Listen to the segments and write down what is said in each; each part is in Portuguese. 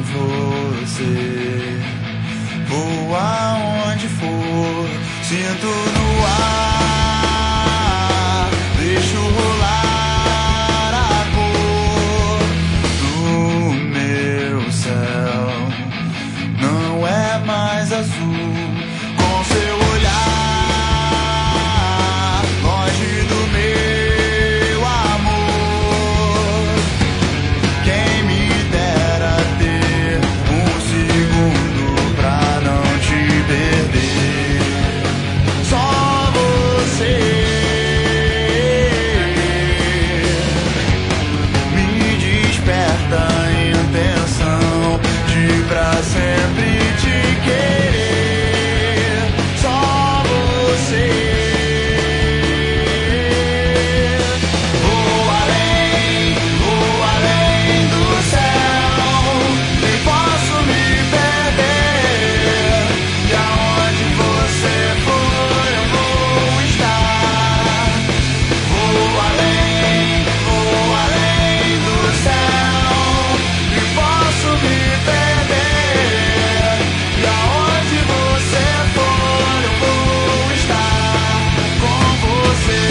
você. Vou aonde for, sinto no ar, deixo rolar a cor do meu céu. Não é mais azul com seu olhar, longe do meu amor. Quem me dera ter um segundo pra não te perder. Só você me desperta a intenção de pra sempre te querer. Só você. Vou além do céu e posso me perder. E aonde você for eu vou estar. Vou além do céu e posso me perder. E aonde você for eu vou estar com você.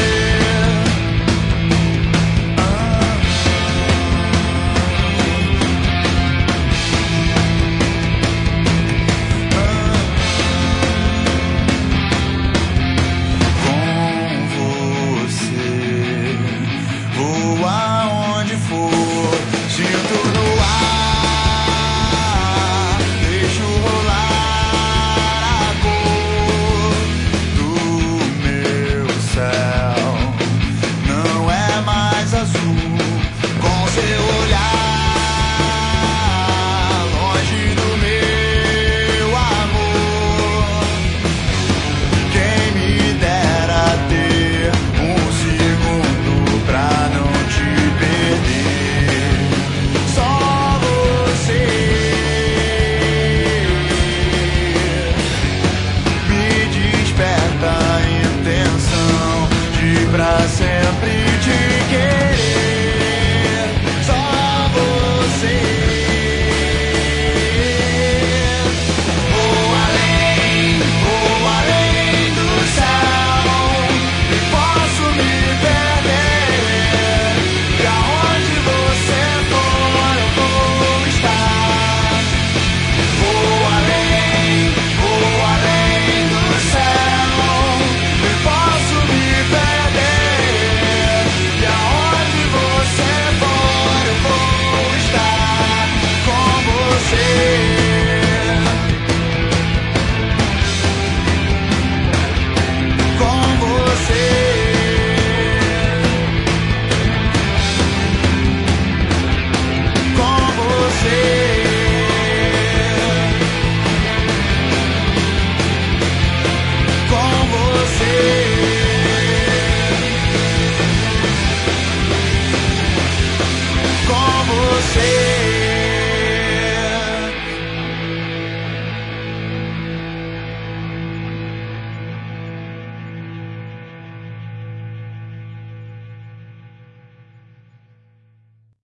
Com você, vou aonde for, sinto no ar, deixo rolar a cor do meu céu. Não é mais azul com seu olhar, longe do meu amor. Quem me dera ter um segundo pra não te perder. Só você me desperta a intenção de pra sempre te querer. Só você. Vou além do céu e posso me perder. E aonde você for eu vou estar. Vou além do céu e posso me perder. E aonde você for eu vou estar com você.